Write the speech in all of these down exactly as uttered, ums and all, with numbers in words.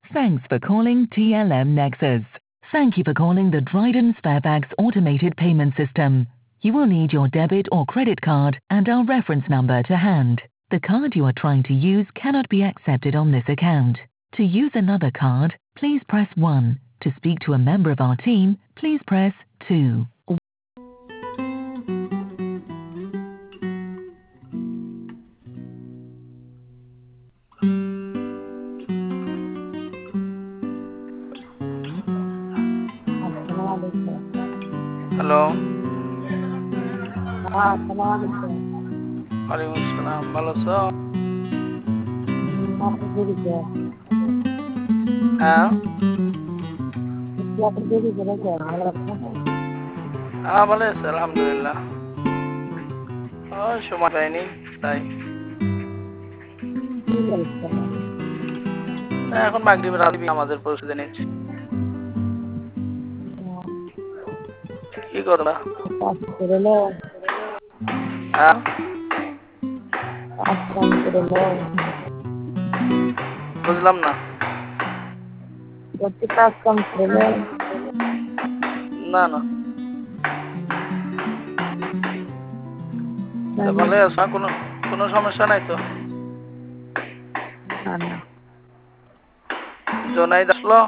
Thanks for calling T L M Nexus. Thank you for calling the Dryden Sparebags automated payment system. You will need your debit or credit card and our reference number to hand. The card you are trying to use cannot be accepted on this account. To use another card, please press one. To speak to a member of our team, please press two. अस्सलामुअलैकुम। Hello. हाँ, अस्सलामुअलैकुम। वालेकुम अस्सलाम। ভালো আছো? आप देरी क्या? হ্যাঁ। क्या कर देरी क्या क्या? हमारा खाना। হ্যাঁ ভালো আছি আলহামদুলিল্লাহ। ও সময় পাইনি তাই। কি করছেন? এখন মাগরিবের আগে আমাদের পরিস্থিতি নিচ্ছি। কি করবা? পাস করে লো। হ্যাঁ। পাস কাম করে লো। বুঝলাম না। বলছি পাস কাম করে লো। না না। তা ভালো আছো? কোনো কোনো সমস্যা নাই তো? না না। জোনাইদ আসলো?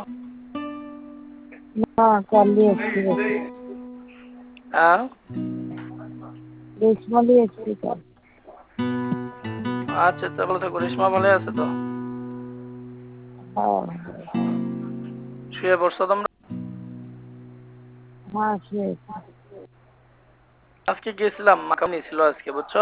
না কালি এসছি বসে। হ্যাঁ। রেশমালি এসছি কাল। আচ্ছা তাহলে তো রেশমা ভালো আছে তো? হ্যাঁ। শুয়ে পড়ছো তোমরা? হ্যাঁ শুয়ে। আজকে গেছিলাম মাকামি ছিল আজকে বুঝছো?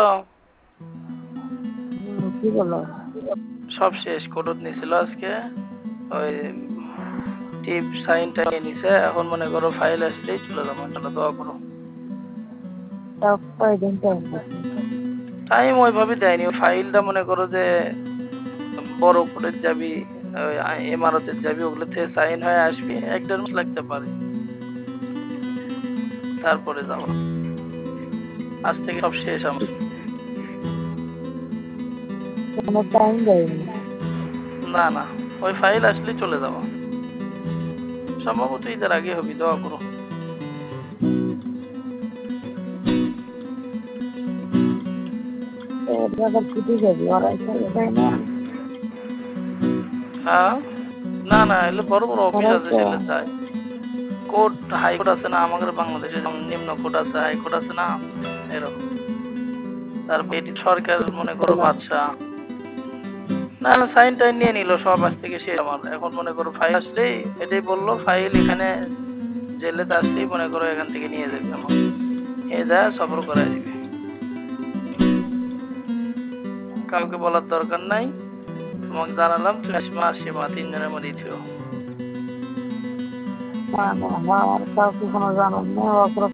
হুম কি বলো? সব শেষ কোডত নিছিল আজকে। ওই টিপ সাইনটা নিয়ে নিছে এখন মনে করো ফাইল আসলেই চলে যাবো ইনশাআল্লাহ দোয়া করো। তাও কয়দিন টাইম দিচ্ছে? টাইম ওইভাবে দেয়নি ফাইলটা মনে করো যে বড় কোডের যাবি ইমারতের যাবি ওগুলো থেকে সাইন হয়ে আসবি এক দেড় মাস লাগতে পারে তারপরে যাবো। আজ থেকে সব শেষ আমার। কোনো টাইম দেয়নি। না না ওই ফাইল আসলেই চলে যাবো সম্ভবত ঈদের আগে হবে দোয়া করো। এবার ছুটি যাবি ওরা তাই না? হ্যাঁ না না এলে বড় বড় অফিস ওরাই আছে তো। সেগুলো যায়। কোর্ট হাইকোর্ট আছে না আমাদের বাংলাদেশে যেমন নিম্ন কোর্ট আছে হাইকোর্ট আছে না এরকম। তারপর এটি সরকার মনে করো বাদশা না না সাইন টাইন নিয়ে নিল সব আজ থেকে শেষ আমার। এখন মনে করো ফাইল আসলেই এটাই বললো ফাইল এখানে জেলেতে আসলেই মনে করো এখান থেকে নিয়ে যাবে আমার এ যা সফর করাই দিবে। কাউকে বলার দরকার নাই তোমাকে জানালাম রেশমা সীমা তিনজনের মধ্যেই ছিল। না না আমার কাউকে কোনো জানান নেই।